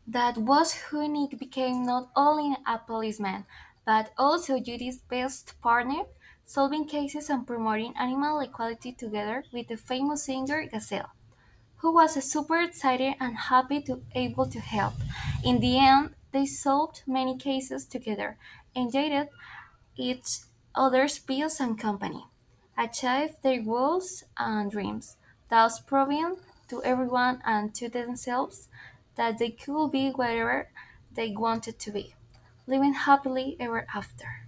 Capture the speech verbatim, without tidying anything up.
That was who Nick became not only a policeman, but also Judy's best partner, solving cases and promoting animal equality together with the famous singer Gazelle, who was super excited and happy to able to help. In the end, they solved many cases together, enjoyed each other's bills and company, achieved their goals and dreams, thus proving to everyone and to themselves that they could be whatever they wanted to be, living happily ever after.